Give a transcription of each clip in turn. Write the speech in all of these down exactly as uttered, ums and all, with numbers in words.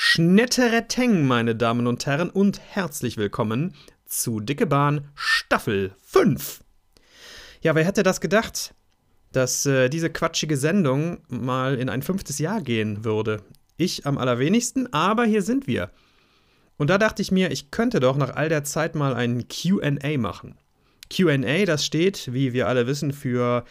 Schnettereteng, meine Damen und Herren, und herzlich willkommen zu Dicke Bahn Staffel fünf. Ja, wer hätte das gedacht, dass äh, diese quatschige Sendung mal in ein fünftes Jahr gehen würde? Ich am allerwenigsten, aber hier sind wir. Und da dachte ich mir, ich könnte doch nach all der Zeit mal ein Q and A machen. Q and A, das steht, wie wir alle wissen, für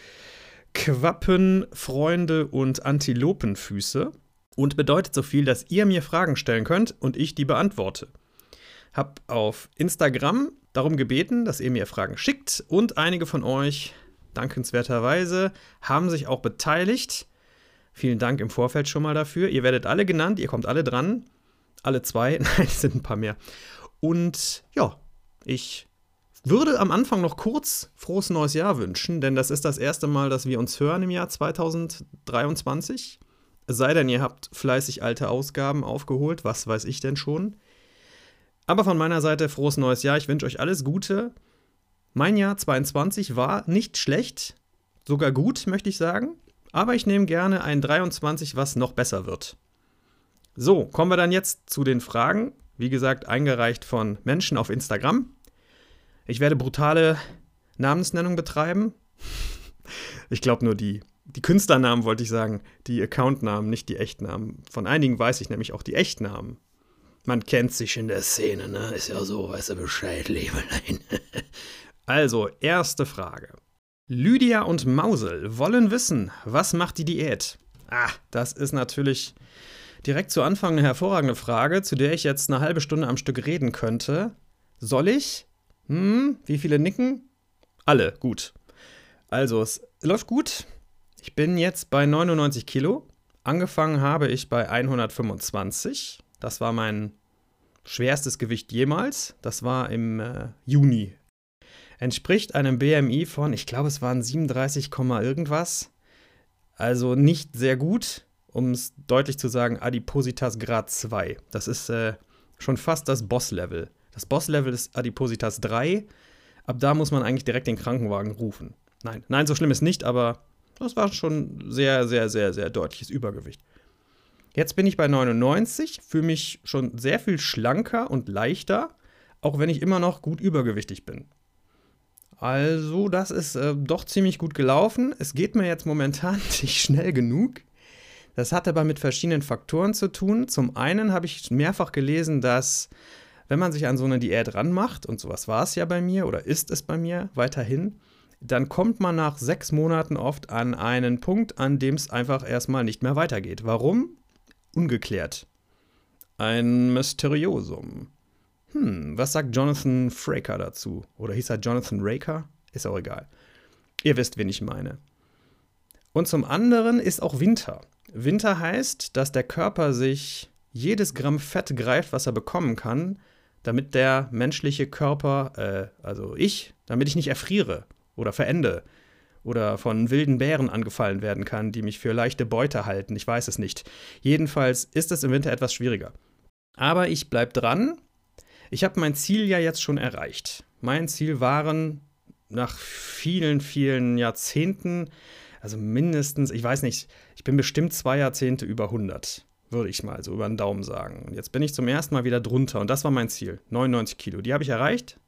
Quappen, Freunde und Antilopenfüße. Und bedeutet so viel, dass ihr mir Fragen stellen könnt und ich die beantworte. Hab auf Instagram darum gebeten, dass ihr mir Fragen schickt und einige von euch, dankenswerterweise, haben sich auch beteiligt. Vielen Dank im Vorfeld schon mal dafür. Ihr werdet alle genannt, ihr kommt alle dran. Alle zwei, nein, es sind ein paar mehr. Und ja, ich würde am Anfang noch kurz frohes neues Jahr wünschen, denn das ist das erste Mal, dass wir uns hören im Jahr zweitausenddreiundzwanzig. Es sei denn, ihr habt fleißig alte Ausgaben aufgeholt, was weiß ich denn schon. Aber von meiner Seite frohes neues Jahr, ich wünsche euch alles Gute. Mein Jahr zweiundzwanzig war nicht schlecht, sogar gut, möchte ich sagen. Aber ich nehme gerne ein dreiundzwanzig, was noch besser wird. So, kommen wir dann jetzt zu den Fragen. Wie gesagt, eingereicht von Menschen auf Instagram. Ich werde brutale Namensnennung betreiben. Ich glaube nur die. Die Künstlernamen wollte ich sagen, die Accountnamen, nicht die Echtnamen. Von einigen weiß ich nämlich auch die Echtnamen. Man kennt sich in der Szene, ne? Ist ja so, weißt du Bescheid, Liebelein. Also, erste Frage. Lydia und Mausel wollen wissen, was macht die Diät? Ah, das ist natürlich direkt zu Anfang eine hervorragende Frage, zu der ich jetzt eine halbe Stunde am Stück reden könnte. Soll ich? Hm, wie viele nicken? Alle, gut. Also, es läuft gut. Ich bin jetzt bei neunundneunzig Kilo. Angefangen habe ich bei hundertfünfundzwanzig. Das war mein schwerstes Gewicht jemals. Das war im äh, Juni. Entspricht einem B M I von, ich glaube, es waren siebenunddreißig, irgendwas. Also nicht sehr gut, um es deutlich zu sagen, Adipositas Grad zwei. Das ist äh, schon fast das Boss-Level. Das Boss-Level ist Adipositas drei. Ab da muss man eigentlich direkt den Krankenwagen rufen. Nein, nein, so schlimm ist nicht, aber das war schon sehr, sehr, sehr, sehr deutliches Übergewicht. Jetzt bin ich bei neunundneunzig, fühle mich schon sehr viel schlanker und leichter, auch wenn ich immer noch gut übergewichtig bin. Also, das ist äh, doch ziemlich gut gelaufen. Es geht mir jetzt momentan nicht schnell genug. Das hat aber mit verschiedenen Faktoren zu tun. Zum einen habe ich mehrfach gelesen, dass, wenn man sich an so eine Diät ranmacht, und sowas war es ja bei mir oder ist es bei mir weiterhin, dann kommt man nach sechs Monaten oft an einen Punkt, an dem es einfach erstmal nicht mehr weitergeht. Warum? Ungeklärt. Ein Mysteriosum. Hm, was sagt Jonathan Frakes dazu? Oder hieß er Jonathan Raker? Ist auch egal. Ihr wisst, wen ich meine. Und zum anderen ist auch Winter. Winter heißt, dass der Körper sich jedes Gramm Fett greift, was er bekommen kann, damit der menschliche Körper, äh, also ich, damit ich nicht erfriere oder verende oder von wilden Bären angefallen werden kann, die mich für leichte Beute halten. Ich weiß es nicht. Jedenfalls ist es im Winter etwas schwieriger. Aber ich bleib dran. Ich habe mein Ziel ja jetzt schon erreicht. Mein Ziel waren nach vielen, vielen Jahrzehnten, also mindestens, ich weiß nicht, ich bin bestimmt zwei Jahrzehnte über hundert, würde ich mal so über den Daumen sagen. Und jetzt bin ich zum ersten Mal wieder drunter und das war mein Ziel, neunundneunzig Kilo. Die habe ich erreicht.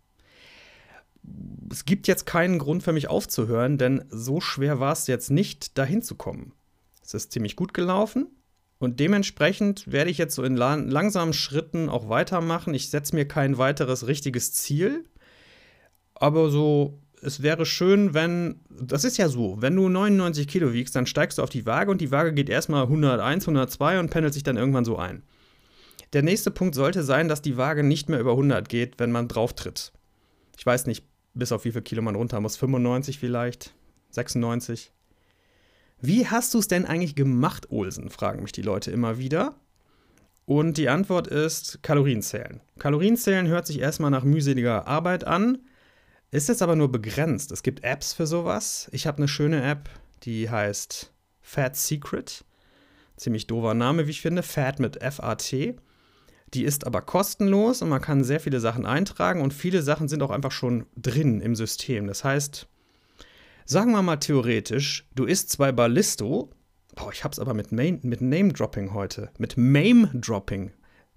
Es gibt jetzt keinen Grund für mich aufzuhören, denn so schwer war es jetzt nicht, dahin zu kommen. Es ist ziemlich gut gelaufen und dementsprechend werde ich jetzt so in langsamen Schritten auch weitermachen. Ich setze mir kein weiteres richtiges Ziel, aber so, es wäre schön, wenn, das ist ja so, wenn du neunundneunzig Kilo wiegst, dann steigst du auf die Waage und die Waage geht erstmal hunderteins, hundertzwei und pendelt sich dann irgendwann so ein. Der nächste Punkt sollte sein, dass die Waage nicht mehr über hundert geht, wenn man drauf tritt. Ich weiß nicht, bis auf wie viel Kilo man runter muss. fünfundneunzig vielleicht? sechsundneunzig? Wie hast du es denn eigentlich gemacht, Olsen? Fragen mich die Leute immer wieder. Und die Antwort ist Kalorienzählen. Kalorienzählen hört sich erstmal nach mühseliger Arbeit an, ist jetzt aber nur begrenzt. Es gibt Apps für sowas. Ich habe eine schöne App, die heißt Fat Secret. Ziemlich doofer Name, wie ich finde. Fat mit F A T. Die ist aber kostenlos und man kann sehr viele Sachen eintragen und viele Sachen sind auch einfach schon drin im System. Das heißt, sagen wir mal theoretisch, du isst zwei Ballisto. Boah, ich hab's aber mit, Main, mit Name-Dropping heute. Mit Mame-Dropping.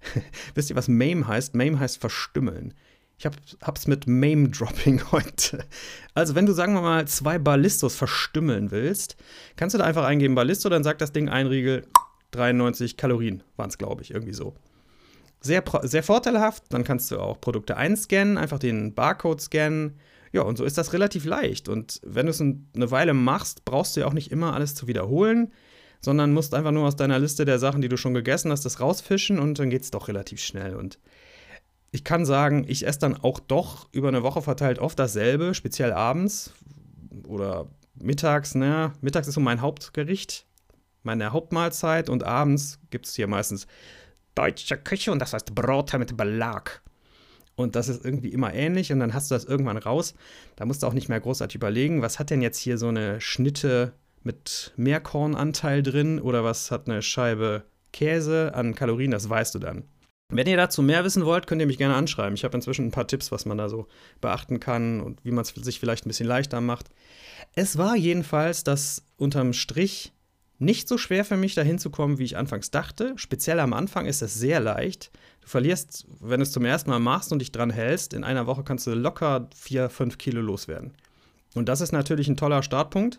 Wisst ihr, was Mame heißt? Mame heißt verstümmeln. Ich hab, hab's mit Mame-Dropping heute. Also, wenn du, sagen wir mal, zwei Ballistos verstümmeln willst, kannst du da einfach eingeben Ballisto, dann sagt das Ding ein Riegel, dreiundneunzig Kalorien waren es, glaube ich, irgendwie so. Sehr, sehr vorteilhaft, dann kannst du auch Produkte einscannen, einfach den Barcode scannen. Ja, und so ist das relativ leicht. Und wenn du es eine Weile machst, brauchst du ja auch nicht immer alles zu wiederholen, sondern musst einfach nur aus deiner Liste der Sachen, die du schon gegessen hast, das rausfischen und dann geht es doch relativ schnell. Und ich kann sagen, ich esse dann auch doch über eine Woche verteilt oft dasselbe, speziell abends oder mittags. Ne? Mittags ist so mein Hauptgericht, meine Hauptmahlzeit und abends gibt es hier meistens deutsche Küche und das heißt Brote mit Belag. Und das ist irgendwie immer ähnlich und dann hast du das irgendwann raus. Da musst du auch nicht mehr großartig überlegen, was hat denn jetzt hier so eine Schnitte mit Meerkornanteil drin oder was hat eine Scheibe Käse an Kalorien, das weißt du dann. Wenn ihr dazu mehr wissen wollt, könnt ihr mich gerne anschreiben. Ich habe inzwischen ein paar Tipps, was man da so beachten kann und wie man es sich vielleicht ein bisschen leichter macht. Es war jedenfalls das unterm Strich nicht so schwer für mich, da hinzukommen, wie ich anfangs dachte. Speziell am Anfang ist es sehr leicht. Du verlierst, wenn du es zum ersten Mal machst und dich dran hältst, in einer Woche kannst du locker vier, fünf Kilo loswerden. Und das ist natürlich ein toller Startpunkt.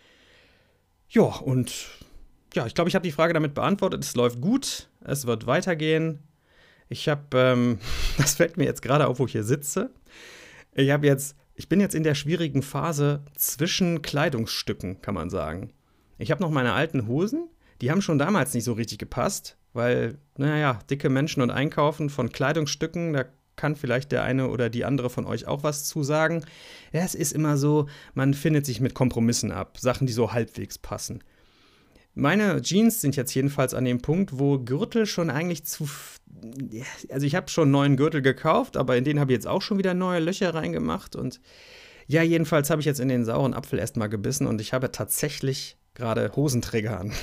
Ja, und ja, ich glaube, ich habe die Frage damit beantwortet. Es läuft gut, es wird weitergehen. Ich habe, ähm, das fällt mir jetzt gerade auf, wo ich hier sitze. Ich habe jetzt, ich bin jetzt in der schwierigen Phase zwischen Kleidungsstücken, kann man sagen. Ich habe noch meine alten Hosen, die haben schon damals nicht so richtig gepasst, weil, naja, dicke Menschen und Einkaufen von Kleidungsstücken, da kann vielleicht der eine oder die andere von euch auch was zu sagen. Ja, es ist immer so, man findet sich mit Kompromissen ab, Sachen, die so halbwegs passen. Meine Jeans sind jetzt jedenfalls an dem Punkt, wo Gürtel schon eigentlich zu. Also, ich habe schon einen neuen Gürtel gekauft, aber in den habe ich jetzt auch schon wieder neue Löcher reingemacht. Und ja, jedenfalls habe ich jetzt in den sauren Apfel erstmal gebissen und ich habe tatsächlich gerade Hosenträger an.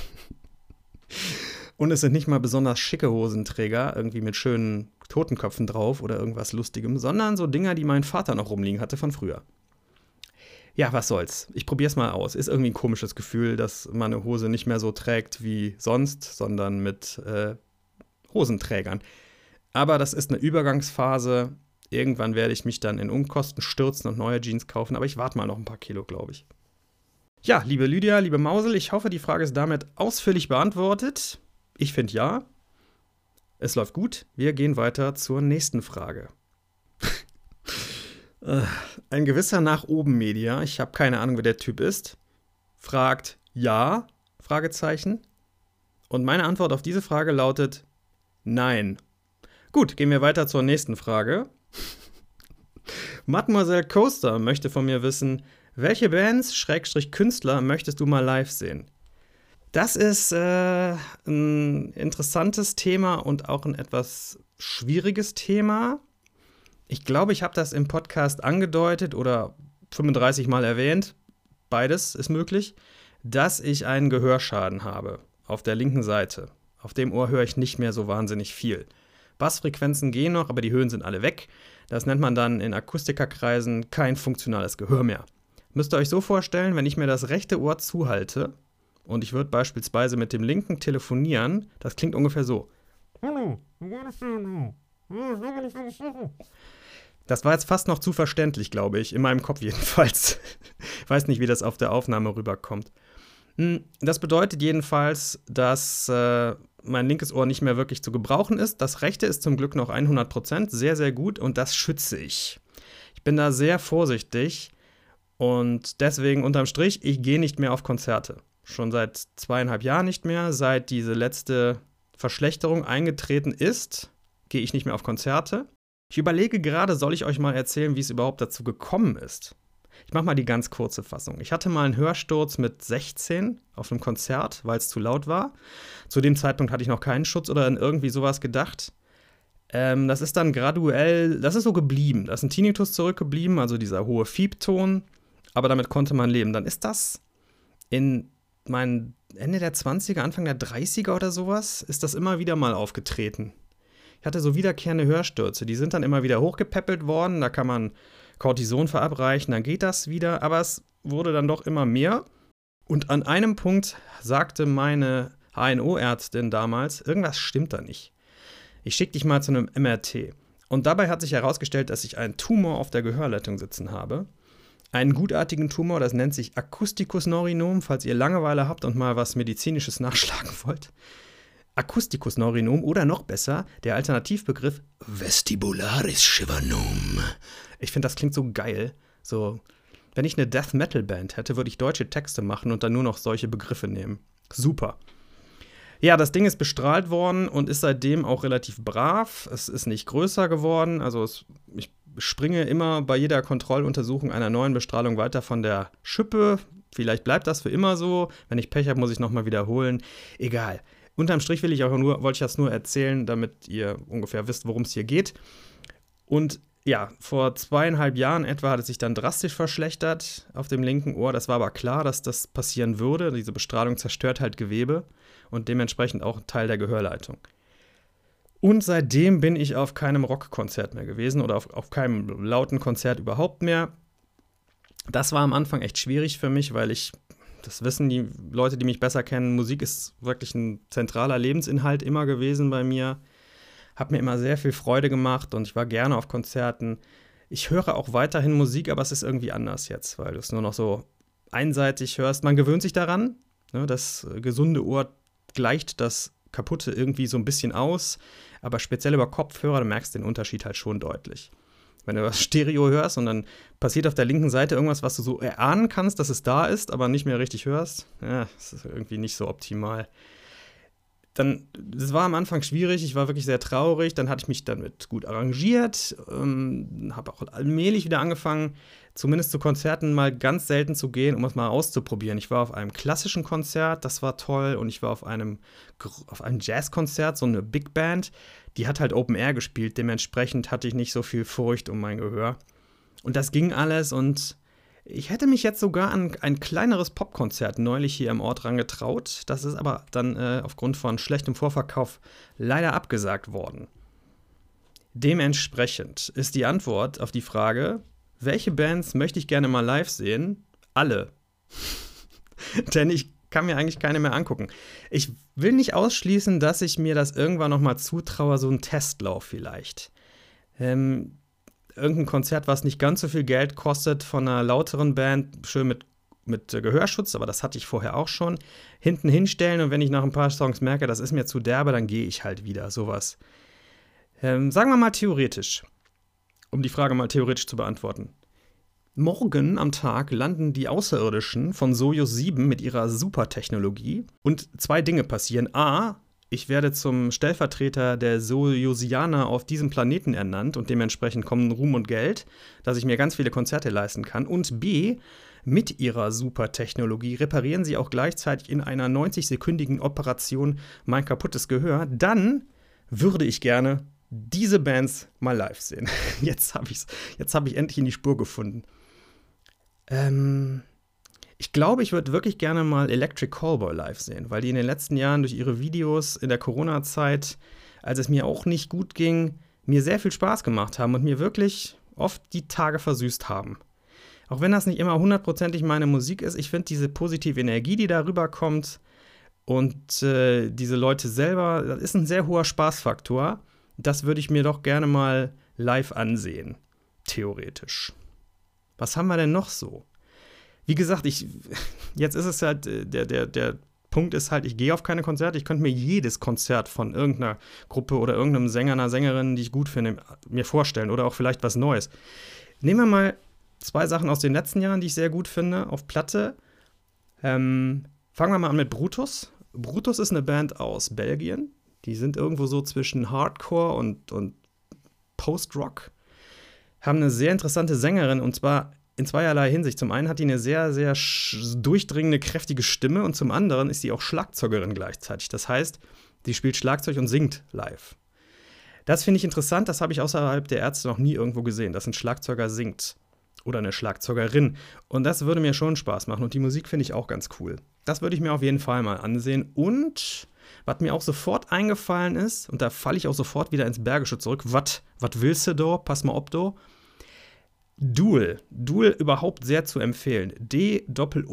Und es sind nicht mal besonders schicke Hosenträger, irgendwie mit schönen Totenköpfen drauf oder irgendwas Lustigem, sondern so Dinger, die mein Vater noch rumliegen hatte von früher. Ja, was soll's. Ich probier's mal aus. Ist irgendwie ein komisches Gefühl, dass man eine Hose nicht mehr so trägt wie sonst, sondern mit äh, Hosenträgern. Aber das ist eine Übergangsphase. Irgendwann werde ich mich dann in Unkosten stürzen und neue Jeans kaufen. Aber ich warte mal noch ein paar Kilo, glaube ich. Ja, liebe Lydia, liebe Mausel, ich hoffe, die Frage ist damit ausführlich beantwortet. Ich finde ja. Es läuft gut. Wir gehen weiter zur nächsten Frage. Ein gewisser nach oben Media, ich habe keine Ahnung, wer der Typ ist, fragt ja, Fragezeichen. Und meine Antwort auf diese Frage lautet nein. Gut, gehen wir weiter zur nächsten Frage. Mademoiselle Coaster möchte von mir wissen, welche Bands, Schrägstrich Künstler, möchtest du mal live sehen? Das ist äh, ein interessantes Thema und auch ein etwas schwieriges Thema. Ich glaube, ich habe das im Podcast angedeutet oder fünfunddreißig Mal erwähnt, beides ist möglich, dass ich einen Gehörschaden habe auf der linken Seite. Auf dem Ohr höre ich nicht mehr so wahnsinnig viel. Bassfrequenzen gehen noch, aber die Höhen sind alle weg. Das nennt man dann in Akustikerkreisen kein funktionales Gehör mehr. Müsst ihr euch so vorstellen, wenn ich mir das rechte Ohr zuhalte und ich würde beispielsweise mit dem linken telefonieren, das klingt ungefähr so. Das war jetzt fast noch zu verständlich, glaube ich, in meinem Kopf jedenfalls. Ich weiß nicht, wie das auf der Aufnahme rüberkommt. Das bedeutet jedenfalls, dass äh, mein linkes Ohr nicht mehr wirklich zu gebrauchen ist. Das rechte ist zum Glück noch hundert Prozent, sehr, sehr gut und das schütze ich. Ich bin da sehr vorsichtig und deswegen unterm Strich, ich gehe nicht mehr auf Konzerte. Schon seit zweieinhalb Jahren nicht mehr, seit diese letzte Verschlechterung eingetreten ist, gehe ich nicht mehr auf Konzerte. Ich überlege gerade, soll ich euch mal erzählen, wie es überhaupt dazu gekommen ist. Ich mache mal die ganz kurze Fassung. Ich hatte mal einen Hörsturz mit sechzehn auf einem Konzert, weil es zu laut war. Zu dem Zeitpunkt hatte ich noch keinen Schutz oder an irgendwie sowas gedacht. Ähm, das ist dann graduell, das ist so geblieben. Da ist ein Tinnitus zurückgeblieben, also dieser hohe Fiebton. Aber damit konnte man leben. Dann ist das in meinen Ende der zwanziger, Anfang der dreißiger oder sowas, ist das immer wieder mal aufgetreten. Ich hatte so wiederkehrende Hörstürze. Die sind dann immer wieder hochgepäppelt worden. Da kann man Cortison verabreichen, dann geht das wieder. Aber es wurde dann doch immer mehr. Und an einem Punkt sagte meine H N O-Ärztin damals, irgendwas stimmt da nicht. ich schicke dich mal zu einem M R T. Und dabei hat sich herausgestellt, dass ich einen Tumor auf der Gehörleitung sitzen habe. Einen gutartigen Tumor, das nennt sich Acousticus norinom, falls ihr Langeweile habt und mal was Medizinisches nachschlagen wollt. Acousticus norinom oder noch besser, der Alternativbegriff Vestibularis Chivanom. Ich finde, das klingt so geil. So, wenn ich eine Death-Metal-Band hätte, würde ich deutsche Texte machen und dann nur noch solche Begriffe nehmen. Super. Ja, das Ding ist bestrahlt worden und ist seitdem auch relativ brav. Es ist nicht größer geworden. Also es, ich springe immer bei jeder Kontrolluntersuchung einer neuen Bestrahlung weiter von der Schippe. Vielleicht bleibt das für immer so. Wenn ich Pech habe, muss ich nochmal wiederholen. Egal. Unterm Strich will ich auch nur, wollte ich das nur erzählen, damit ihr ungefähr wisst, worum es hier geht. Und ja, vor zweieinhalb Jahren etwa hat es sich dann drastisch verschlechtert auf dem linken Ohr. Das war aber klar, dass das passieren würde. Diese Bestrahlung zerstört halt Gewebe und dementsprechend auch Teil der Gehörleitung. Und seitdem bin ich auf keinem Rockkonzert mehr gewesen oder auf, auf keinem lauten Konzert überhaupt mehr. Das war am Anfang echt schwierig für mich, weil ich, das wissen die Leute, die mich besser kennen, Musik ist wirklich ein zentraler Lebensinhalt immer gewesen bei mir. Hat mir immer sehr viel Freude gemacht und ich war gerne auf Konzerten. Ich höre auch weiterhin Musik, aber es ist irgendwie anders jetzt, weil du es nur noch so einseitig hörst. Man gewöhnt sich daran. Ne, das gesunde Ohr gleicht das kaputte irgendwie so ein bisschen aus, aber speziell über Kopfhörer, du merkst den Unterschied halt schon deutlich. Wenn du was Stereo hörst und dann passiert auf der linken Seite irgendwas, was du so erahnen kannst, dass es da ist, aber nicht mehr richtig hörst, ja, das ist irgendwie nicht so optimal. Dann, das war am Anfang schwierig, ich war wirklich sehr traurig, dann hatte ich mich damit gut arrangiert, ähm, habe auch allmählich wieder angefangen, zumindest zu Konzerten mal ganz selten zu gehen, um es mal auszuprobieren. Ich war auf einem klassischen Konzert, das war toll, und ich war auf einem, auf einem Jazzkonzert, so eine Big Band, die hat halt Open Air gespielt, dementsprechend hatte ich nicht so viel Furcht um mein Gehör. Und das ging alles und ich hätte mich jetzt sogar an ein kleineres Popkonzert neulich hier im Ort rangetraut. Das ist aber dann äh, aufgrund von schlechtem Vorverkauf leider abgesagt worden. Dementsprechend ist die Antwort auf die Frage, welche Bands möchte ich gerne mal live sehen? Alle. Denn ich kann mir eigentlich keine mehr angucken. Ich will nicht ausschließen, dass ich mir das irgendwann noch mal zutraue, so ein Testlauf vielleicht. Ähm, irgendein Konzert, was nicht ganz so viel Geld kostet, von einer lauteren Band, schön mit, mit Gehörschutz, aber das hatte ich vorher auch schon, hinten hinstellen und wenn ich nach ein paar Songs merke, das ist mir zu derbe, dann gehe ich halt wieder, sowas. Ähm, sagen wir mal theoretisch, um die Frage mal theoretisch zu beantworten. Morgen am Tag landen die Außerirdischen von Sojus sieben mit ihrer Supertechnologie und zwei Dinge passieren. A, ich werde zum Stellvertreter der Sojusianer auf diesem Planeten ernannt und dementsprechend kommen Ruhm und Geld, dass ich mir ganz viele Konzerte leisten kann. Und B, mit ihrer Supertechnologie reparieren sie auch gleichzeitig in einer neunzig-sekündigen Operation mein kaputtes Gehör. Dann würde ich gerne diese Bands mal live sehen. Jetzt habe ich's, jetzt habe ich endlich in die Spur gefunden. Ähm... Ich glaube, ich würde wirklich gerne mal Electric Callboy live sehen, weil die in den letzten Jahren durch ihre Videos in der Corona-Zeit, als es mir auch nicht gut ging, mir sehr viel Spaß gemacht haben und mir wirklich oft die Tage versüßt haben. Auch wenn das nicht immer hundertprozentig meine Musik ist, ich finde diese positive Energie, die da rüberkommt und äh, diese Leute selber, das ist ein sehr hoher Spaßfaktor. Das würde ich mir doch gerne mal live ansehen, theoretisch. Was haben wir denn noch so? Wie gesagt, ich, jetzt ist es halt, der, der, der Punkt ist halt, ich gehe auf keine Konzerte. Ich könnte mir jedes Konzert von irgendeiner Gruppe oder irgendeinem Sänger, einer Sängerin, die ich gut finde, mir vorstellen oder auch vielleicht was Neues. Nehmen wir mal zwei Sachen aus den letzten Jahren, die ich sehr gut finde, auf Platte. Ähm, fangen wir mal an mit Brutus. Brutus ist eine Band aus Belgien. Die sind irgendwo so zwischen Hardcore und, und Post-Rock. Haben eine sehr interessante Sängerin und zwar in zweierlei Hinsicht. Zum einen hat die eine sehr, sehr durchdringende, kräftige Stimme und zum anderen ist sie auch Schlagzeugerin gleichzeitig. Das heißt, sie spielt Schlagzeug und singt live. Das finde ich interessant, das habe ich außerhalb der Ärzte noch nie irgendwo gesehen, dass ein Schlagzeuger singt oder eine Schlagzeugerin. Und das würde mir schon Spaß machen und die Musik finde ich auch ganz cool. Das würde ich mir auf jeden Fall mal ansehen. Und was mir auch sofort eingefallen ist, und da falle ich auch sofort wieder ins Bergische zurück, was willst du da? Pass mal ob do. Duel. Duel überhaupt sehr zu empfehlen.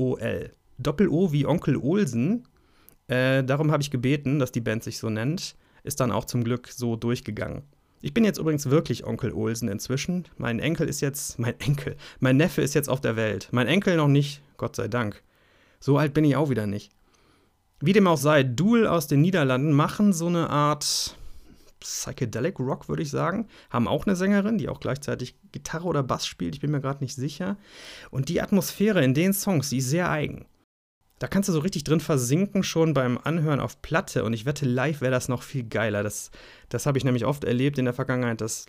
D-O-O-L. Doppel-O wie Onkel Olsen. Äh, darum habe ich gebeten, dass die Band sich so nennt. ist dann auch zum Glück so durchgegangen. Ich bin jetzt übrigens wirklich Onkel Olsen inzwischen. Mein Enkel ist jetzt, mein Enkel, mein Neffe ist jetzt auf der Welt. Mein Enkel noch nicht, Gott sei Dank. So alt bin ich auch wieder nicht. Wie dem auch sei, Duel aus den Niederlanden machen so eine Art Psychedelic Rock, würde ich sagen. Haben auch eine Sängerin, die auch gleichzeitig Gitarre oder Bass spielt, ich bin mir gerade nicht sicher. Und die Atmosphäre in den Songs, die ist sehr eigen. Da kannst du so richtig drin versinken, schon beim Anhören auf Platte. Und ich wette, live wäre das noch viel geiler. Das, das habe ich nämlich oft erlebt in der Vergangenheit, dass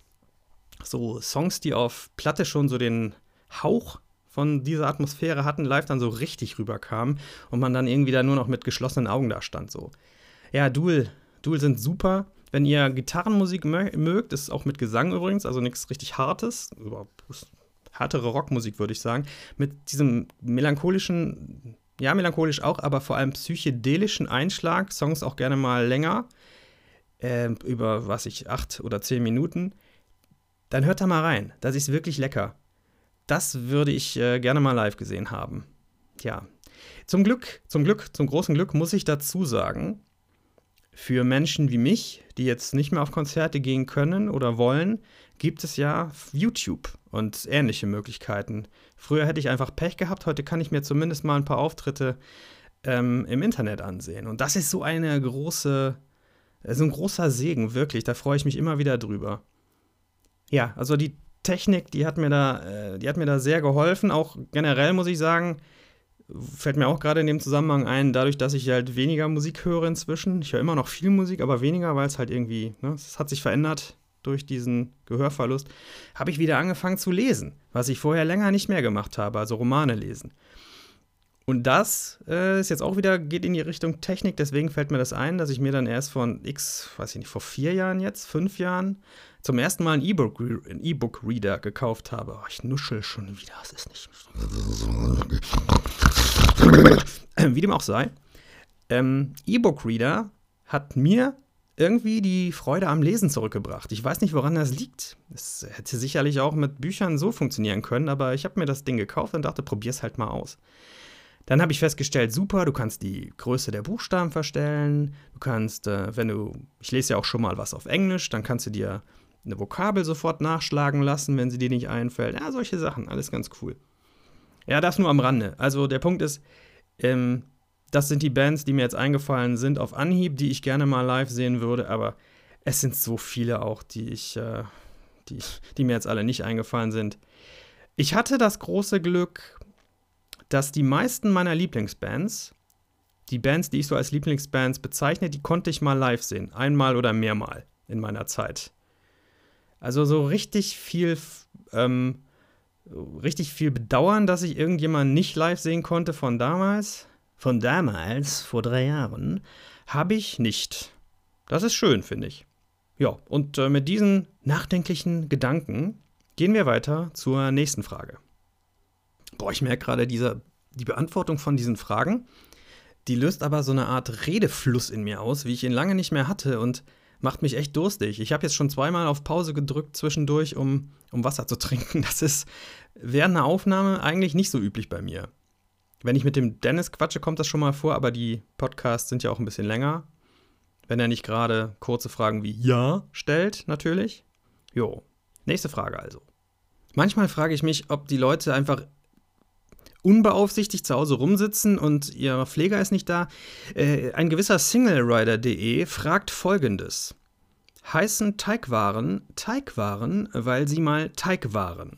so Songs, die auf Platte schon so den Hauch von dieser Atmosphäre hatten, live dann so richtig rüberkamen und man dann irgendwie da nur noch mit geschlossenen Augen da stand. So. Ja, Duel, Duel sind super. Wenn ihr Gitarrenmusik mö- mögt, ist auch mit Gesang übrigens, also nichts richtig Hartes, härtere Rockmusik, würde ich sagen, mit diesem melancholischen, ja, melancholisch auch, aber vor allem psychedelischen Einschlag, Songs auch gerne mal länger, äh, über, was ich, acht oder zehn Minuten, dann hört da mal rein. Das ist wirklich lecker. Das würde ich äh, gerne mal live gesehen haben. Ja, zum Glück, zum Glück, zum großen Glück muss ich dazu sagen, für Menschen wie mich, die jetzt nicht mehr auf Konzerte gehen können oder wollen, gibt es ja YouTube und ähnliche Möglichkeiten. Früher hätte ich einfach Pech gehabt, heute kann ich mir zumindest mal ein paar Auftritte ähm, im Internet ansehen. Und das ist so eine große, so ein großer Segen, wirklich. Da freue ich mich immer wieder drüber. Ja, also die Technik, die hat mir da, äh, die hat mir da sehr geholfen. Auch generell muss ich sagen, fällt mir auch gerade in dem Zusammenhang ein, dadurch, dass ich halt weniger Musik höre inzwischen. Ich höre immer noch viel Musik, aber weniger, weil es halt irgendwie, ne, es hat sich verändert durch diesen Gehörverlust, habe ich wieder angefangen zu lesen, was ich vorher länger nicht mehr gemacht habe, also Romane lesen. Und das äh, ist jetzt auch wieder, geht in die Richtung Technik, deswegen fällt mir das ein, dass ich mir dann erst von x, weiß ich nicht, vor vier Jahren jetzt, fünf Jahren, zum ersten Mal einen E-Book-Reader gekauft habe. Oh, ich nuschel schon wieder, das ist nicht... Wie dem auch sei, ähm, E-Book-Reader hat mir irgendwie die Freude am Lesen zurückgebracht. Ich weiß nicht, woran das liegt. Es hätte sicherlich auch mit Büchern so funktionieren können, aber ich habe mir das Ding gekauft und dachte, probier's halt mal aus. Dann habe ich festgestellt, super, du kannst die Größe der Buchstaben verstellen. Du kannst, äh, wenn du, ich lese ja auch schon mal was auf Englisch, dann kannst du dir eine Vokabel sofort nachschlagen lassen, wenn sie dir nicht einfällt. Ja, solche Sachen, alles ganz cool. Ja, das nur am Rande. Also der Punkt ist, ähm, das sind die Bands, die mir jetzt eingefallen sind auf Anhieb, die ich gerne mal live sehen würde, aber es sind so viele auch, die ich, äh, die, die mir jetzt alle nicht eingefallen sind. Ich hatte das große Glück, dass die meisten meiner Lieblingsbands, die Bands, die ich so als Lieblingsbands bezeichne, die konnte ich mal live sehen. Einmal oder mehrmal in meiner Zeit. Also so richtig viel, ähm, richtig viel bedauern, dass ich irgendjemanden nicht live sehen konnte von damals. Von damals, vor drei Jahren, habe ich nicht. Das ist schön, finde ich. Ja, und äh, mit diesen nachdenklichen Gedanken gehen wir weiter zur nächsten Frage. Boah, ich merke gerade, diese, die Beantwortung von diesen Fragen, die löst aber so eine Art Redefluss in mir aus, wie ich ihn lange nicht mehr hatte und macht mich echt durstig. Ich habe jetzt schon zweimal auf Pause gedrückt zwischendurch, um, um Wasser zu trinken. Das ist während einer Aufnahme eigentlich nicht so üblich bei mir. Wenn ich mit dem Dennis quatsche, kommt das schon mal vor, aber die Podcasts sind ja auch ein bisschen länger. Wenn er nicht gerade kurze Fragen wie Ja stellt, natürlich. Jo, nächste Frage also. Manchmal frage ich mich, ob die Leute einfach unbeaufsichtigt zu Hause rumsitzen und ihr Pfleger ist nicht da. Äh, ein gewisser Singlerider punkt de fragt Folgendes. Heißen Teigwaren Teigwaren, weil sie mal Teig waren?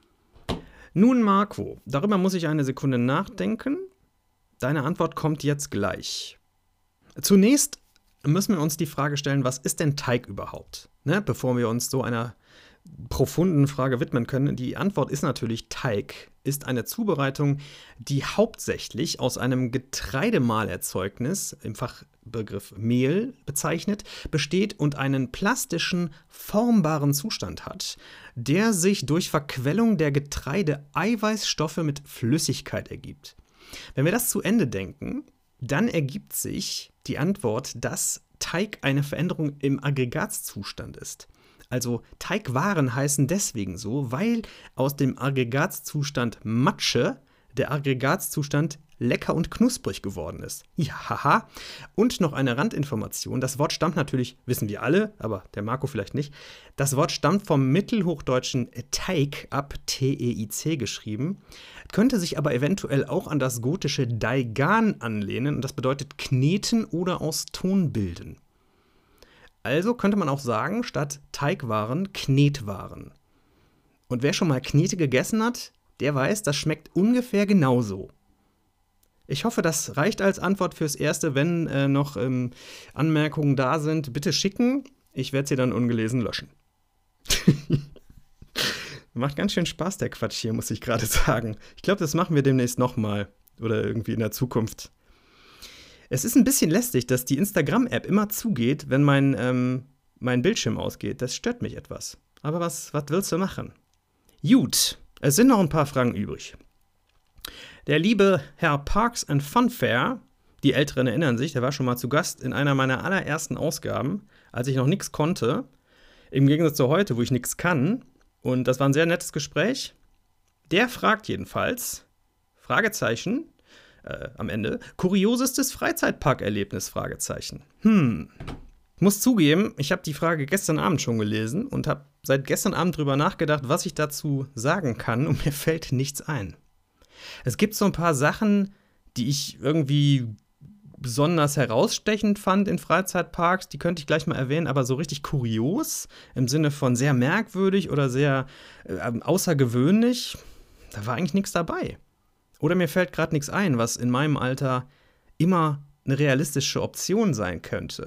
Nun, Marco, darüber muss ich eine Sekunde nachdenken. Deine Antwort kommt jetzt gleich. Zunächst müssen wir uns die Frage stellen, was ist denn Teig überhaupt? Ne? Bevor wir uns so einer profunden Frage widmen können. Die Antwort ist natürlich, Teig ist eine Zubereitung, die hauptsächlich aus einem Getreidemahlerzeugnis, im Fachbegriff Mehl bezeichnet, besteht und einen plastischen, formbaren Zustand hat, der sich durch Verquellung der Getreide-Eiweißstoffe mit Flüssigkeit ergibt. Wenn wir das zu Ende denken, dann ergibt sich die Antwort, dass Teig eine Veränderung im Aggregatzustand ist. Also Teigwaren heißen deswegen so, weil aus dem Aggregatzustand Matsche der Aggregatzustand lecker und knusprig geworden ist. Ja, haha. Und noch eine Randinformation. Das Wort stammt natürlich, wissen wir alle, aber der Marco vielleicht nicht. Das Wort stammt vom mittelhochdeutschen Teig ab, T E I C geschrieben, könnte sich aber eventuell auch an das gotische Daigan anlehnen und das bedeutet kneten oder aus Ton bilden. Also könnte man auch sagen, statt Teigwaren Knetwaren. Und wer schon mal Knete gegessen hat, der weiß, das schmeckt ungefähr genauso. Ich hoffe, das reicht als Antwort fürs Erste. Wenn äh, noch ähm, Anmerkungen da sind, bitte schicken. Ich werde sie dann ungelesen löschen. Macht ganz schön Spaß, der Quatsch hier, muss ich gerade sagen. Ich glaube, das machen wir demnächst nochmal. Oder irgendwie in der Zukunft. Es ist ein bisschen lästig, dass die Instagram-App immer zugeht, wenn mein, ähm, mein Bildschirm ausgeht. Das stört mich etwas. Aber was, was willst du machen? Gut, es sind noch ein paar Fragen übrig. Der liebe Herr Parks and Funfair, die Älteren erinnern sich, der war schon mal zu Gast in einer meiner allerersten Ausgaben, als ich noch nichts konnte. Im Gegensatz zu heute, wo ich nichts kann. Und das war ein sehr nettes Gespräch. Der fragt jedenfalls, Fragezeichen, äh, am Ende, kuriosestes Freizeitparkerlebnis, Fragezeichen. Hm, ich muss zugeben, ich habe die Frage gestern Abend schon gelesen und habe seit gestern Abend drüber nachgedacht, was ich dazu sagen kann, und mir fällt nichts ein. Es gibt so ein paar Sachen, die ich irgendwie besonders herausstechend fand in Freizeitparks, die könnte ich gleich mal erwähnen, aber so richtig kurios, im Sinne von sehr merkwürdig oder sehr äh, außergewöhnlich, da war eigentlich nichts dabei. Oder mir fällt gerade nichts ein, was in meinem Alter immer eine realistische Option sein könnte.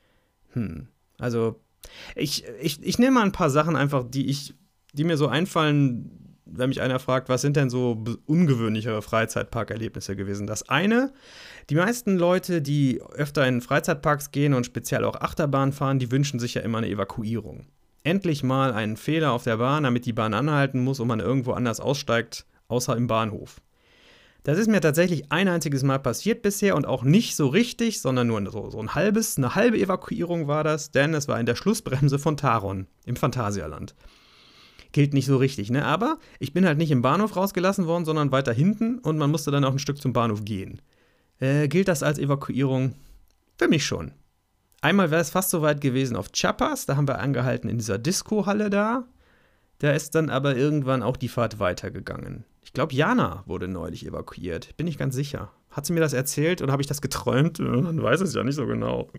Hm, also ich, ich, ich nehme mal ein paar Sachen einfach, die, ich, die mir so einfallen, wenn mich einer fragt, was sind denn so ungewöhnlichere Freizeitparkerlebnisse gewesen? Das eine, die meisten Leute, die öfter in Freizeitparks gehen und speziell auch Achterbahn fahren, die wünschen sich ja immer eine Evakuierung. Endlich mal einen Fehler auf der Bahn, damit die Bahn anhalten muss und man irgendwo anders aussteigt, außer im Bahnhof. Das ist mir tatsächlich ein einziges Mal passiert bisher und auch nicht so richtig, sondern nur so, so ein halbes, eine halbe Evakuierung war das, denn es war in der Schlussbremse von Taron im Phantasialand. Gilt nicht so richtig, ne? Aber ich bin halt nicht im Bahnhof rausgelassen worden, sondern weiter hinten und man musste dann auch ein Stück zum Bahnhof gehen. Äh, gilt das als Evakuierung? Für mich schon. Einmal wäre es fast so weit gewesen auf Chiapas, da haben wir angehalten in dieser Disco-Halle da. Da ist dann aber irgendwann auch die Fahrt weitergegangen. Ich glaube, Jana wurde neulich evakuiert, bin ich ganz sicher. Hat sie mir das erzählt oder habe ich das geträumt? Man weiß es ja nicht so genau.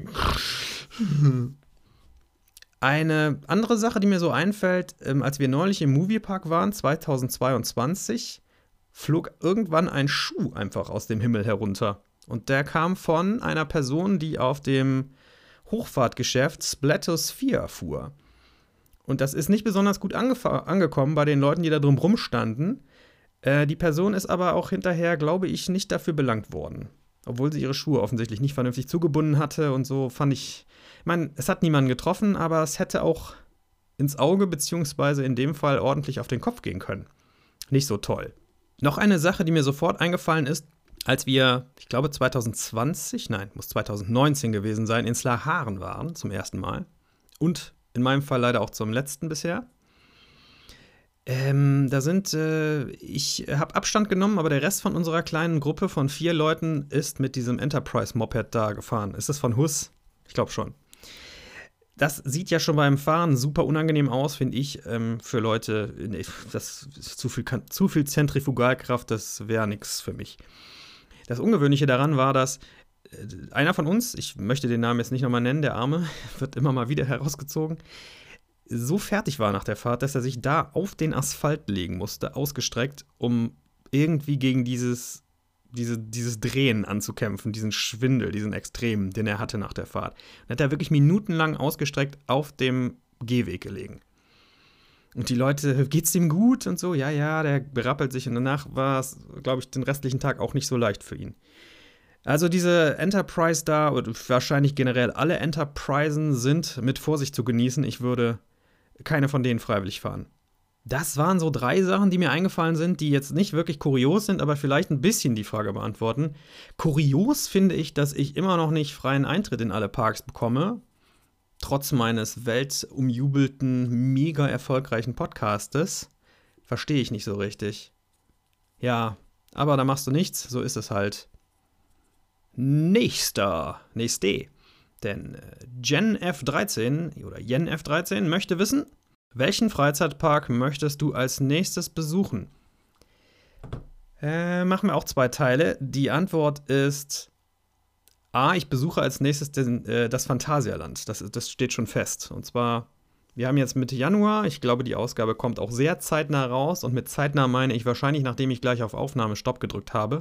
Eine andere Sache, die mir so einfällt, ähm, als wir neulich im Moviepark waren, zweitausendzweiundzwanzig, flog irgendwann ein Schuh einfach aus dem Himmel herunter. Und der kam von einer Person, die auf dem Hochfahrtgeschäft Splatosphere fuhr. Und das ist nicht besonders gut angefa- angekommen bei den Leuten, die da drum rumstanden. Äh, die Person ist aber auch hinterher, glaube ich, nicht dafür belangt worden. Obwohl sie ihre Schuhe offensichtlich nicht vernünftig zugebunden hatte und so, fand ich. Ich meine, es hat niemanden getroffen, aber es hätte auch ins Auge beziehungsweise in dem Fall ordentlich auf den Kopf gehen können. Nicht so toll. Noch eine Sache, die mir sofort eingefallen ist, als wir, ich glaube zweitausendzwanzig, nein, muss zweitausendneunzehn gewesen sein, in Slaharen waren zum ersten Mal. Und in meinem Fall leider auch zum letzten bisher. Ähm, da sind, äh, ich habe Abstand genommen, aber der Rest von unserer kleinen Gruppe von vier Leuten ist mit diesem Enterprise-Moped da gefahren. Ist das von Huss? Ich glaube schon. Das sieht ja schon beim Fahren super unangenehm aus, finde ich, ähm, für Leute. Nee, das ist zu viel, zu viel Zentrifugalkraft, das wäre nichts für mich. Das Ungewöhnliche daran war, dass äh, einer von uns, ich möchte den Namen jetzt nicht nochmal nennen, der Arme, wird immer mal wieder herausgezogen, so fertig war nach der Fahrt, dass er sich da auf den Asphalt legen musste, ausgestreckt, um irgendwie gegen dieses, diese, dieses Drehen anzukämpfen, diesen Schwindel, diesen Extremen, den er hatte nach der Fahrt. Und hat er wirklich minutenlang ausgestreckt auf dem Gehweg gelegen. Und die Leute, geht's dem gut und so? Ja, ja, der berappelt sich. Und danach war es, glaube ich, den restlichen Tag auch nicht so leicht für ihn. Also diese Enterprise da, und wahrscheinlich generell alle Enterprisen sind mit Vorsicht zu genießen. Ich würde keine von denen freiwillig fahren. Das waren so drei Sachen, die mir eingefallen sind, die jetzt nicht wirklich kurios sind, aber vielleicht ein bisschen die Frage beantworten. Kurios finde ich, dass ich immer noch nicht freien Eintritt in alle Parks bekomme, trotz meines weltumjubelten, mega erfolgreichen Podcastes. Verstehe ich nicht so richtig. Ja, Aber da machst du nichts, so ist es halt. Nächster, nächste. Denn äh, Gen F dreizehn oder Jen F dreizehn möchte wissen, welchen Freizeitpark möchtest du als nächstes besuchen? Äh, machen wir auch zwei Teile. Die Antwort ist A, ich besuche als nächstes den, äh, das Phantasialand. Das, das steht schon fest. Und zwar, wir haben jetzt Mitte Januar. Ich glaube, die Ausgabe kommt auch sehr zeitnah raus. Und mit zeitnah meine ich wahrscheinlich, nachdem ich gleich auf Aufnahme Stopp gedrückt habe.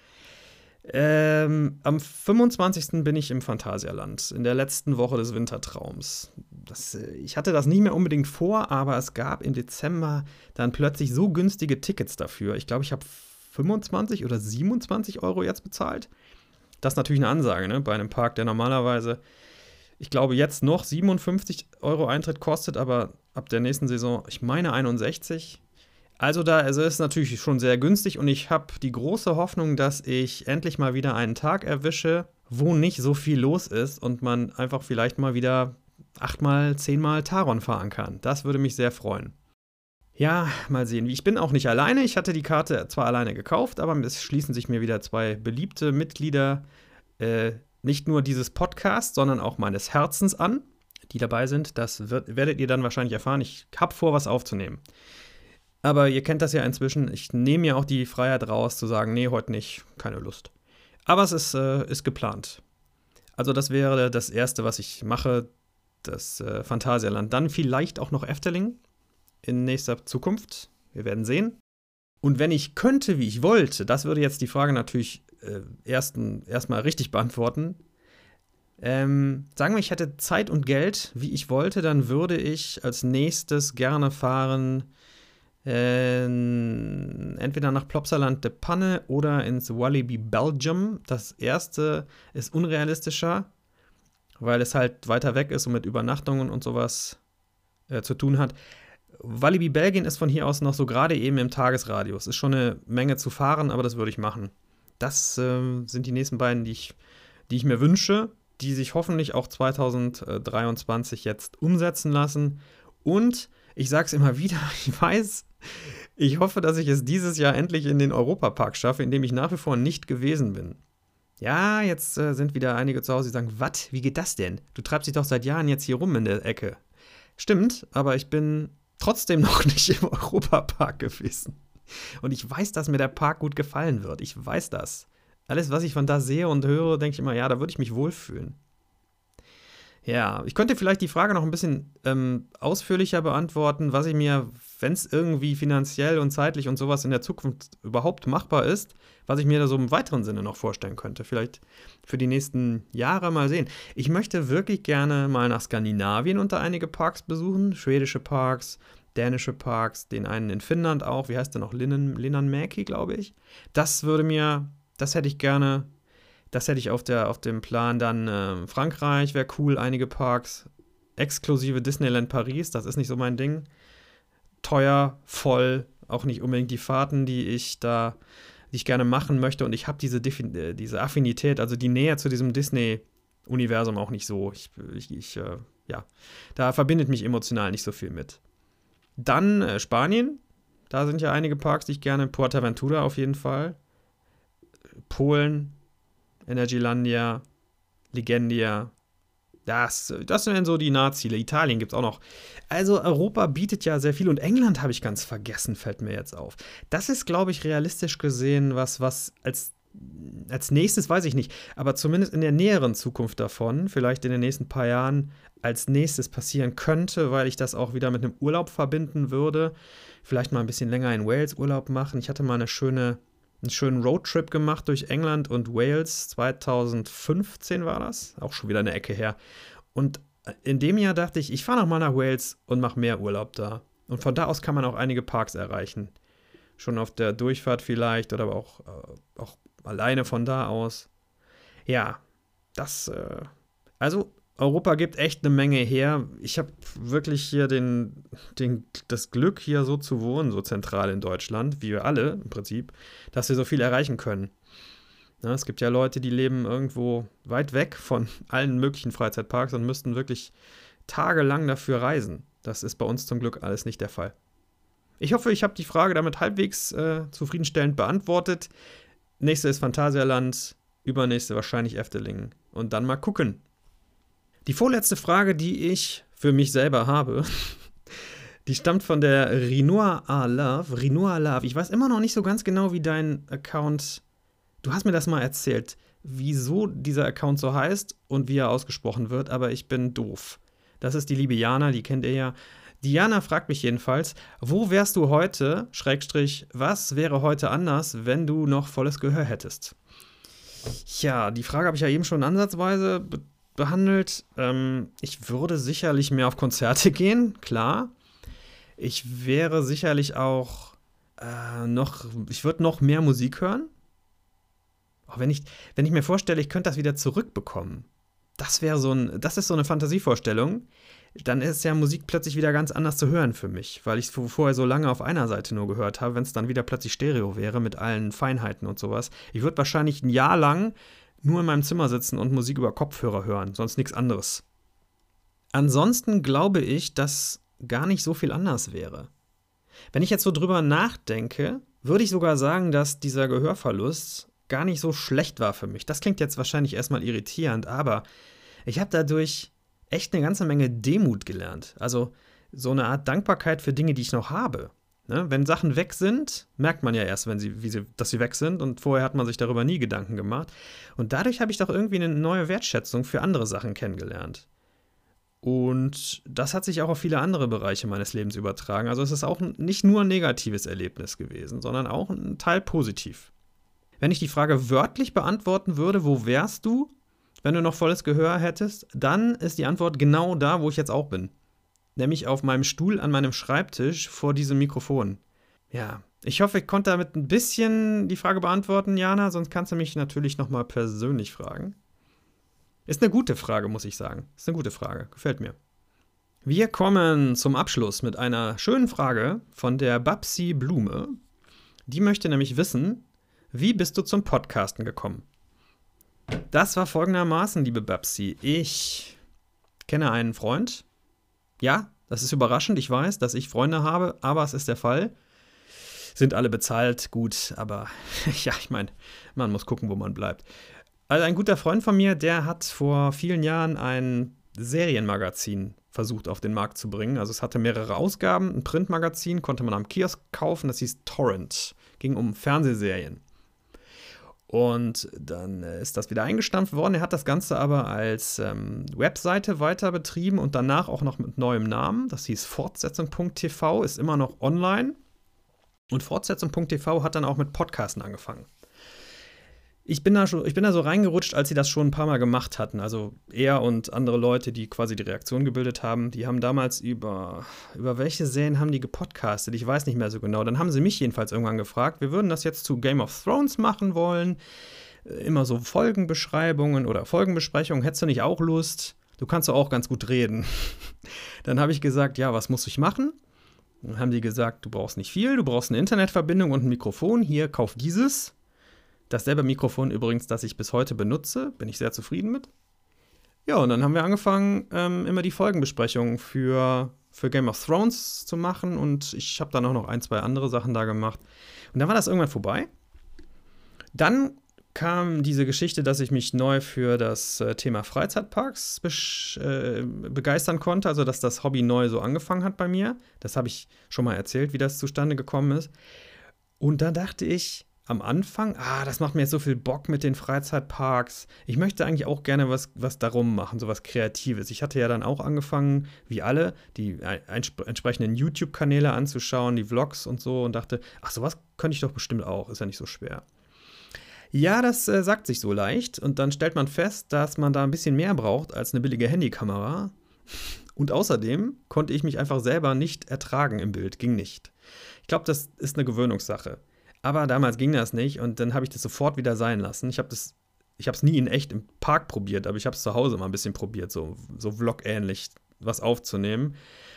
Ähm, am fünfundzwanzigsten bin ich im Phantasialand, in der letzten Woche des Wintertraums. Das, äh, ich hatte das nicht mehr unbedingt vor, aber es gab im Dezember dann plötzlich so günstige Tickets dafür. Ich glaube, ich habe fünfundzwanzig oder siebenundzwanzig Euro jetzt bezahlt. Das ist natürlich eine Ansage, ne? Bei einem Park, der normalerweise, ich glaube, jetzt noch siebenundfünfzig Euro Eintritt kostet, aber ab der nächsten Saison, ich meine einundsechzig. Also da also ist es natürlich schon sehr günstig und ich habe die große Hoffnung, dass ich endlich mal wieder einen Tag erwische, wo nicht so viel los ist und man einfach vielleicht mal wieder achtmal, zehnmal Taron fahren kann. Das würde mich sehr freuen. Ja, mal sehen. Ich bin auch nicht alleine. Ich hatte die Karte zwar alleine gekauft, aber es schließen sich mir wieder zwei beliebte Mitglieder, äh, nicht nur dieses Podcasts, sondern auch meines Herzens an, die dabei sind. Das wird, werdet ihr dann wahrscheinlich erfahren. Ich habe vor, was aufzunehmen. Aber ihr kennt das ja inzwischen. Ich nehme mir auch die Freiheit raus, zu sagen, nee, heute nicht, keine Lust. Aber es ist, äh, ist geplant. Also das wäre das Erste, was ich mache, das äh, Phantasialand. Dann vielleicht auch noch Efteling in nächster Zukunft. Wir werden sehen. Und wenn ich könnte, wie ich wollte, das würde jetzt die Frage natürlich äh, ersten, erstmal richtig beantworten. Ähm, sagen wir, ich hätte Zeit und Geld, wie ich wollte, dann würde ich als nächstes gerne fahren äh, entweder nach Plopsaland de Panne oder ins Walibi Belgium. Das erste ist unrealistischer, weil es halt weiter weg ist und mit Übernachtungen und sowas äh, zu tun hat. Walibi Belgien ist von hier aus noch so gerade eben im Tagesradius. Ist schon eine Menge zu fahren, aber das würde ich machen. Das äh, sind die nächsten beiden, die ich, die ich mir wünsche, die sich hoffentlich auch zwanzig dreiundzwanzig jetzt umsetzen lassen. Und ich sage es immer wieder, ich weiß, ich hoffe, dass ich es dieses Jahr endlich in den Europapark schaffe, in dem ich nach wie vor nicht gewesen bin. Ja, jetzt äh, sind wieder einige zu Hause, die sagen, was, wie geht das denn? Du treibst dich doch seit Jahren jetzt hier rum in der Ecke. Stimmt, aber ich bin trotzdem noch nicht im Europapark gewesen. Und ich weiß, dass mir der Park gut gefallen wird. Ich weiß das. Alles, was ich von da sehe und höre, denke ich immer, ja, da würde ich mich wohlfühlen. Ja, ich könnte vielleicht die Frage noch ein bisschen ähm, ausführlicher beantworten, was ich mir, wenn es irgendwie finanziell und zeitlich und sowas in der Zukunft überhaupt machbar ist, was ich mir da so im weiteren Sinne noch vorstellen könnte. Vielleicht für die nächsten Jahre mal sehen. Ich möchte wirklich gerne mal nach Skandinavien und da einige Parks besuchen. Schwedische Parks, dänische Parks, den einen in Finnland auch. Wie heißt der noch? Linnen, Linnanmäki, glaube ich. Das würde mir, das hätte ich gerne, das hätte ich auf, der, auf dem Plan. Dann äh, Frankreich wäre cool, einige Parks. Exklusive Disneyland Paris, das ist nicht so mein Ding. Teuer, voll, auch nicht unbedingt die Fahrten, die ich da die ich gerne machen möchte. Und ich habe diese, diese Affinität, also die Nähe zu diesem Disney-Universum auch nicht so. Ich, ich, ich äh, ja, da verbindet mich emotional nicht so viel mit. Dann äh, Spanien. Da sind ja einige Parks, die ich gerne, PortAventura auf jeden Fall. Polen, Energylandia, Legendia. Das, das sind so die Nahziele. Italien gibt es auch noch. Also Europa bietet ja sehr viel und England habe ich ganz vergessen, fällt mir jetzt auf. Das ist, glaube ich, realistisch gesehen, was, was als, als nächstes, weiß ich nicht, aber zumindest in der näheren Zukunft davon, vielleicht in den nächsten paar Jahren, als nächstes passieren könnte, weil ich das auch wieder mit einem Urlaub verbinden würde. Vielleicht mal ein bisschen länger in Wales Urlaub machen. Ich hatte mal eine schöne einen schönen Roadtrip gemacht durch England und Wales. zweitausendfünfzehn war das. Auch schon wieder eine Ecke her. Und in dem Jahr dachte ich, ich fahre noch mal nach Wales und mache mehr Urlaub da. Und von da aus kann man auch einige Parks erreichen. Schon auf der Durchfahrt vielleicht oder aber auch, äh, auch alleine von da aus. Ja, das, äh, also Europa gibt echt eine Menge her. Ich habe wirklich hier den, den, das Glück, hier so zu wohnen, so zentral in Deutschland, wie wir alle im Prinzip, dass wir so viel erreichen können. Ja, es gibt ja Leute, die leben irgendwo weit weg von allen möglichen Freizeitparks und müssten wirklich tagelang dafür reisen. Das ist bei uns zum Glück alles nicht der Fall. Ich hoffe, ich habe die Frage damit halbwegs äh, zufriedenstellend beantwortet. Nächste ist Phantasialand, übernächste wahrscheinlich Efteling. Und dann mal gucken. Die vorletzte Frage, die ich für mich selber habe, die stammt von der Rinoa A Love. Rinoa Love. Ich weiß immer noch nicht so ganz genau, wie dein Account. Du hast mir das mal erzählt, wieso dieser Account so heißt und wie er ausgesprochen wird, aber ich bin doof. Das ist die liebe Jana, die kennt ihr ja. Diana fragt mich jedenfalls, wo wärst du heute, Schrägstrich, was wäre heute anders, wenn du noch volles Gehör hättest? Ja, die Frage habe ich ja eben schon ansatzweise be- behandelt. Ähm, ich würde sicherlich mehr auf Konzerte gehen, klar. Ich wäre sicherlich auch äh, noch, ich würde noch mehr Musik hören. Auch wenn ich, wenn ich mir vorstelle, ich könnte das wieder zurückbekommen. Das wäre so ein, das ist so eine Fantasievorstellung. Dann ist ja Musik plötzlich wieder ganz anders zu hören für mich, weil ich es vorher so lange auf einer Seite nur gehört habe, wenn es dann wieder plötzlich Stereo wäre mit allen Feinheiten und sowas. Ich würde wahrscheinlich ein Jahr lang nur in meinem Zimmer sitzen und Musik über Kopfhörer hören, sonst nichts anderes. Ansonsten glaube ich, dass gar nicht so viel anders wäre. Wenn ich jetzt so drüber nachdenke, würde ich sogar sagen, dass dieser Gehörverlust gar nicht so schlecht war für mich. Das klingt jetzt wahrscheinlich erstmal irritierend, aber ich habe dadurch echt eine ganze Menge Demut gelernt. Also so eine Art Dankbarkeit für Dinge, die ich noch habe. Ne? Wenn Sachen weg sind, merkt man ja erst, wenn sie, wie sie, dass sie weg sind. Und vorher hat man sich darüber nie Gedanken gemacht. Und dadurch habe ich doch irgendwie eine neue Wertschätzung für andere Sachen kennengelernt. Und das hat sich auch auf viele andere Bereiche meines Lebens übertragen. Also es ist auch nicht nur ein negatives Erlebnis gewesen, sondern auch ein Teil positiv. Wenn ich die Frage wörtlich beantworten würde, wo wärst du, wenn du noch volles Gehör hättest, dann ist die Antwort genau da, wo ich jetzt auch bin. Nämlich auf meinem Stuhl an meinem Schreibtisch vor diesem Mikrofon. Ja, ich hoffe, ich konnte damit ein bisschen die Frage beantworten, Jana, sonst kannst du mich natürlich nochmal persönlich fragen. Ist eine gute Frage, muss ich sagen. Ist eine gute Frage, gefällt mir. Wir kommen zum Abschluss mit einer schönen Frage von der Babsi Blume. Die möchte nämlich wissen, wie bist du zum Podcasten gekommen? Das war folgendermaßen, liebe Babsi. Ich kenne einen Freund. Ja, das ist überraschend, ich weiß, dass ich Freunde habe, aber es ist der Fall. Sind alle bezahlt, gut, aber ja, ich meine, man muss gucken, wo man bleibt. Also ein guter Freund von mir, der hat vor vielen Jahren ein Serienmagazin versucht auf den Markt zu bringen. Also es hatte mehrere Ausgaben, ein Printmagazin, konnte man am Kiosk kaufen, das hieß Torrent, ging um Fernsehserien. Und dann ist das wieder eingestampft worden. Er hat das Ganze aber als ähm, Webseite weiter betrieben und danach auch noch mit neuem Namen. Das hieß Fortsetzung Punkt T V, ist immer noch online. Und Fortsetzung Punkt T V hat dann auch mit Podcasten angefangen. Ich bin da schon, ich bin da so reingerutscht, als sie das schon ein paar Mal gemacht hatten. Also er und andere Leute, die quasi die Reaktion gebildet haben, die haben damals über, über welche Serien haben die gepodcastet? Ich weiß nicht mehr so genau. Dann haben sie mich jedenfalls irgendwann gefragt, wir würden das jetzt zu Game of Thrones machen wollen. Immer so Folgenbeschreibungen oder Folgenbesprechungen. Hättest du nicht auch Lust? Du kannst doch auch ganz gut reden. Dann habe ich gesagt, ja, was muss ich machen? Dann haben die gesagt, du brauchst nicht viel, du brauchst eine Internetverbindung und ein Mikrofon. Hier, kauf dieses. Dasselbe Mikrofon übrigens, das ich bis heute benutze, bin ich sehr zufrieden mit. Ja, und dann haben wir angefangen, ähm, immer die Folgenbesprechungen für, für Game of Thrones zu machen. Und ich habe dann auch noch ein, zwei andere Sachen da gemacht. Und dann war das irgendwann vorbei. Dann kam diese Geschichte, dass ich mich neu für das äh, Thema Freizeitparks besch- äh, begeistern konnte. Also, dass das Hobby neu so angefangen hat bei mir. Das habe ich schon mal erzählt, wie das zustande gekommen ist. Und da dachte ich am Anfang, ah, das macht mir jetzt so viel Bock mit den Freizeitparks. Ich möchte eigentlich auch gerne was, was darum machen, so was Kreatives. Ich hatte ja dann auch angefangen, wie alle, die einsp- entsprechenden YouTube-Kanäle anzuschauen, die Vlogs und so und dachte, ach, sowas könnte ich doch bestimmt auch, ist ja nicht so schwer. Ja, das äh, sagt sich so leicht und dann stellt man fest, dass man da ein bisschen mehr braucht als eine billige Handykamera. Und außerdem konnte ich mich einfach selber nicht ertragen im Bild, ging nicht. Ich glaube, das ist eine Gewöhnungssache. Aber damals ging das nicht und dann habe ich das sofort wieder sein lassen. Ich habe das, ich habe es nie in echt im Park probiert, aber ich habe es zu Hause mal ein bisschen probiert, so, so Vlog-ähnlich was aufzunehmen.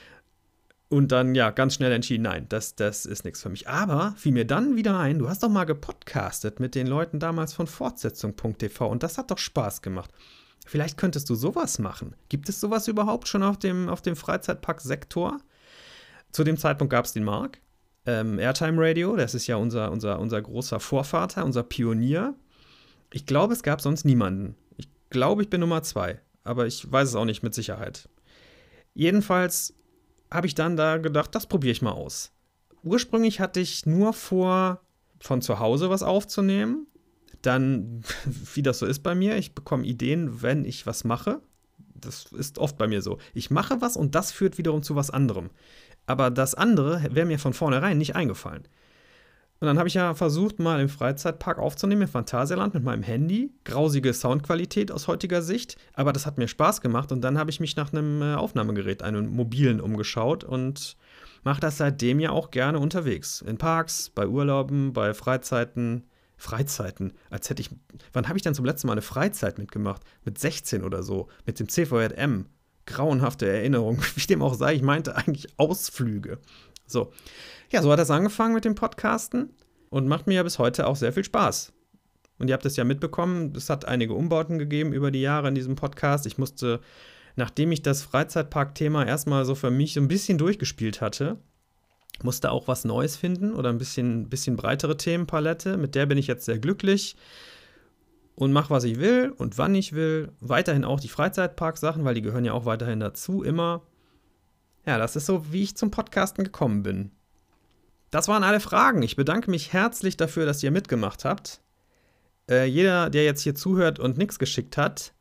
Und dann, ja, ganz schnell entschieden, nein, das, das ist nichts für mich. Aber fiel mir dann wieder ein, du hast doch mal gepodcastet mit den Leuten damals von Fortsetzung Punkt T V und das hat doch Spaß gemacht. Vielleicht könntest du sowas machen. Gibt es sowas überhaupt schon auf dem, auf dem Freizeitpark-Sektor? Zu dem Zeitpunkt gab es den Marc. ähm, Airtime Radio, das ist ja unser, unser, unser großer Vorvater, unser Pionier. Ich glaube, es gab sonst niemanden. Ich glaube, ich bin Nummer zwei, aber ich weiß es auch nicht mit Sicherheit. Jedenfalls habe ich dann da gedacht, das probiere ich mal aus. Ursprünglich hatte ich nur vor, von zu Hause was aufzunehmen. Dann, wie das so ist bei mir, ich bekomme Ideen, wenn ich was mache. Das ist oft bei mir so. Ich mache was und das führt wiederum zu was anderem. Aber das andere wäre mir von vornherein nicht eingefallen. Und dann habe ich ja versucht, mal im Freizeitpark aufzunehmen, im Phantasialand mit meinem Handy. Grausige Soundqualität aus heutiger Sicht, aber das hat mir Spaß gemacht. Und dann habe ich mich nach einem Aufnahmegerät, einem mobilen, umgeschaut und mache das seitdem ja auch gerne unterwegs. In Parks, bei Urlauben, bei Freizeiten. Freizeiten, als hätte ich, wann habe ich denn zum letzten Mal eine Freizeit mitgemacht? Mit sechzehn oder so, mit dem C V J M. Grauenhafte Erinnerung, wie dem auch sei, ich meinte eigentlich Ausflüge. So, ja, so hat das angefangen mit dem Podcasten und macht mir ja bis heute auch sehr viel Spaß. Und ihr habt es ja mitbekommen, es hat einige Umbauten gegeben über die Jahre in diesem Podcast. Ich musste, nachdem ich das Freizeitpark-Thema erstmal so für mich so ein bisschen durchgespielt hatte, musste auch was Neues finden oder ein bisschen, bisschen breitere Themenpalette. Mit der bin ich jetzt sehr glücklich und mache, was ich will und wann ich will. Weiterhin auch die Freizeitpark-Sachen, weil die gehören ja auch weiterhin dazu, immer. Ja, das ist so, wie ich zum Podcasten gekommen bin. Das waren alle Fragen. Ich bedanke mich herzlich dafür, dass ihr mitgemacht habt. Äh, jeder, der jetzt hier zuhört und nichts geschickt hat,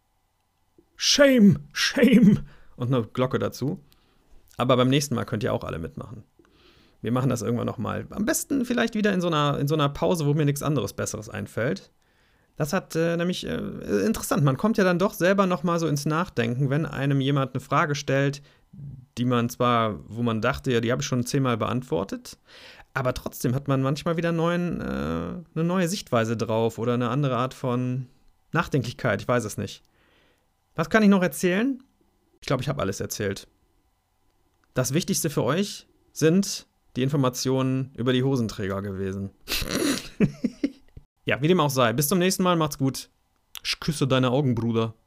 Shame, Shame und eine Glocke dazu. Aber beim nächsten Mal könnt ihr auch alle mitmachen. Wir machen das irgendwann nochmal. Am besten vielleicht wieder in so einer, in so einer Pause, wo mir nichts anderes Besseres einfällt. Das hat äh, nämlich äh, interessant. Man kommt ja dann doch selber nochmal so ins Nachdenken, wenn einem jemand eine Frage stellt, die man zwar, wo man dachte, ja, die habe ich schon zehnmal beantwortet, aber trotzdem hat man manchmal wieder neuen, äh, eine neue Sichtweise drauf oder eine andere Art von Nachdenklichkeit. Ich weiß es nicht. Was kann ich noch erzählen? Ich glaube, ich habe alles erzählt. Das Wichtigste für euch sind die Informationen über die Hosenträger gewesen. Ja, wie dem auch sei. Bis zum nächsten Mal. Macht's gut. Ich küsse deine Augen, Bruder.